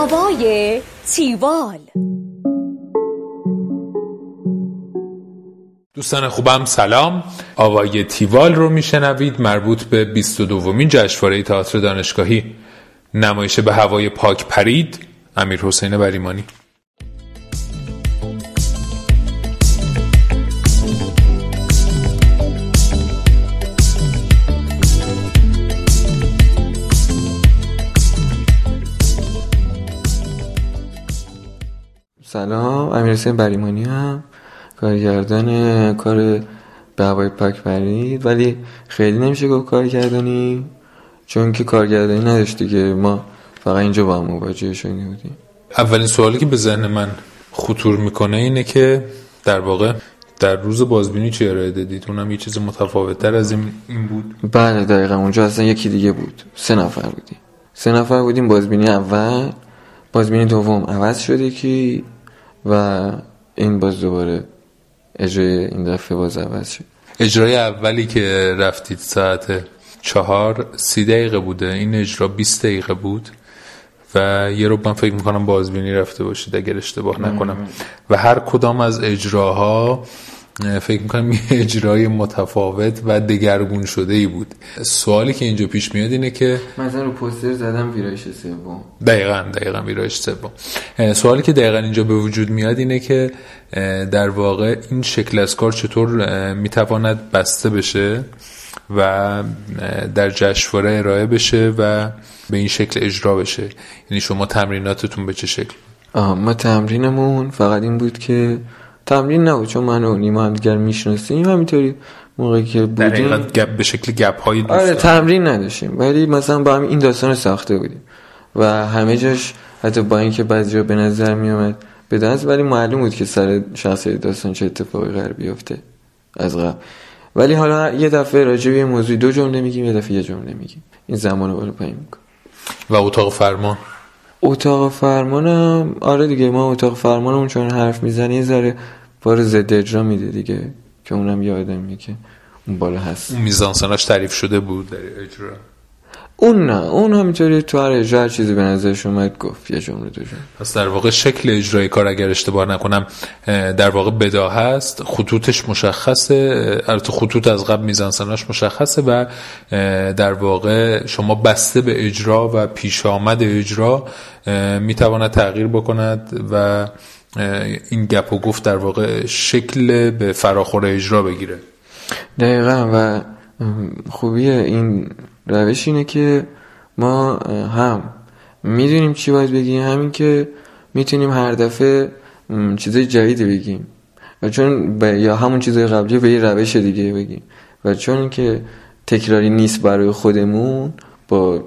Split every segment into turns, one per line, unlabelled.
آوای تیوال.
دوستان خوبم سلام. آوای تیوال رو میشنوید، مربوط به 22مین جشنواره تئاتر دانشگاهی نمایش به هوای پاک پرید. امیرحسین بریمانی.
سلام، امیرحسین بریمانی هم کارگردان کار به هوای پاک پرید، ولی خیلی نمیشه گفت کارگردانی، چون که کارگردانی نداشت دیگه، ما فقط اینجا با هم مواجه شده بودیم.
اولین سوالی که به ذهن من خطور میکنه اینه که در واقع در روز بازبینی چی ارائه دادید؟ اونم یه چیز متفاوت‌تر از این بود؟
بله دقیقا، اونجا اصلا یکی دیگه بود. 3 نفر بودیم. بازبینی اول، بازبینی دوم عوض شده کی و این باز دوباره اجرای این دفعه باز عوض شد.
اجرای اولی که رفتید ساعت 4 30 دقیقه بوده، این اجرا 20 دقیقه بود و یه رو من فکر میکنم بازبینی رفته باشید اگر اشتباه نکنم. و هر کدام از اجراها فکر میکنم یه اجرای متفاوت و دگرگون شده ای بود. سوالی که اینجا پیش میاد اینه که
مثلا رو پوستر زدم ویرایش سوم.
دقیقاً ویرایش سوم. سوالی که دقیقاً اینجا به وجود میاد اینه که در واقع این شکل از کار چطور میتواند بسته بشه و در جشنواره ارائه بشه و به این شکل اجرا بشه. یعنی شما تمریناتتون به چه شکل؟
ما تمرینمون فقط این بود که تمرین نبود، چون من و نیما هم دیگر میشناسیم، همینطوری موقعی که بودیم
به شکل گپ های
آره تمرین نداشتیم، ولی مثلا با هم این داستان ساخته بودیم و همه جاش حتی با اینکه بعضی جا به نظر میومد به دست، ولی معلوم بود که سر شخصیت داستان چه اتفاقی قرار بیفته از قبل. ولی حالا یه دفعه راجع به موضوع 2 جمله میگیم، یه دفعه 1 جمله میگیم، این زمانو بالا پایین میکنه.
و اتاق
فرمانم آره دیگه، ما اتاق فرمانمون چون حرف میزنه یه ذره بار ضد اجرا میده دیگه، که اونم یادمه که اون بالا هست.
اون میزانسناش تعریف شده بود در اجرا؟
اون نه، اون همینطوری تو هر اجرا هر چیزی به نظرش اومد گفت، 1 جمله 2 جمله.
پس در واقع شکل اجرای کار اگر اشتباه نکنم در واقع بداهه است، خطوطش مشخصه، البته خطوط از قبل میزانسناش مشخصه و در واقع شما بسته به اجرا و پیش آمد اجرا میتواند تغییر بکند و این گپ و گفت در واقع شکل به فراخور اجرا بگیره.
دقیقا. و خوبی این روش اینه که ما هم میدونیم چی باید بگیم، همین که میتونیم هر دفعه چیزای جدید بگیم و چون یا همون چیزای قبلی به یه روش دیگه بگیم و چون که تکراری نیست برای خودمون با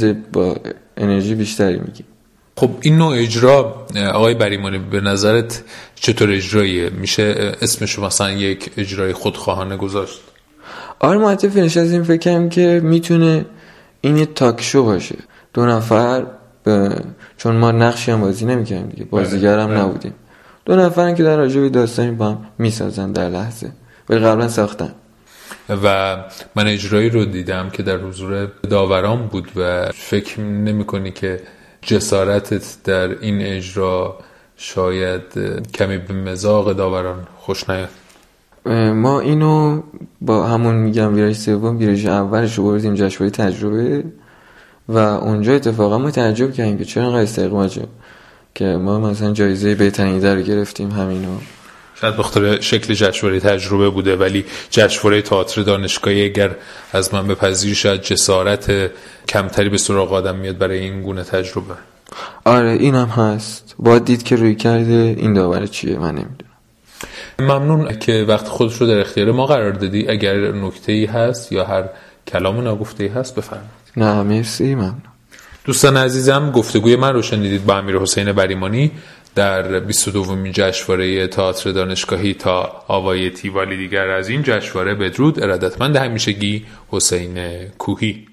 انرژی بیشتری میگیم.
خب این نوع اجرا آقای بریمانی به نظرت چطور اجراییه؟ میشه اسمشو مثلا یک اجرای خودخواهانه گذاشت؟
آره معتفی نشستیم فکر کنم که میتونه این یه تاک شو باشه، 2 نفر چون ما نقشی هم بازی نمی‌کردیم دیگه، بازیگر هم نبودیم، 2 نفرن که در راجع به داستانی با هم میسازن در لحظه، ولی قبلا ساختن.
و من اجرایی رو دیدم که در حضور داوران بود و فکر نمی‌کنی که جسارتت در این اجرا شاید کمی به مذاق داوران خوش نیاد؟
ما اینو با همون میگم ویرایش سوم، ویرایش اولش رو بردیم جشنواره تجربه و اونجا اتفاقا ما تعجب کردیم که چرا انقدر استقبال شد که ما مثلا جایزه بهترین ایده رو گرفتیم. همینو
شاید بخاطر شکل جشنواره تجربه بوده، ولی جشنواره تئاتر دانشگاهی اگر از من بپذیری شاید جسارت کمتری به سراغ آدم میاد برای این گونه تجربه.
آره اینم هست، باید دید که روی کرده این داور چیه، من نمیدونم.
ممنون که وقت خودت رو در اختیار ما قرار دادی. اگر نکته‌ای هست یا هر کلام ناگفته‌ای هست بفرمایید.
نه مرسی، ممنون.
دوستان عزیزم، گفتگوی من رو شنیدید با امیرحسین بریمانی در 22مین جشنواره تئاتر دانشگاهی. تا آوای تیوالی دیگر از این جشنواره بدرود. ارادتمند همیشگی حسین کوهی.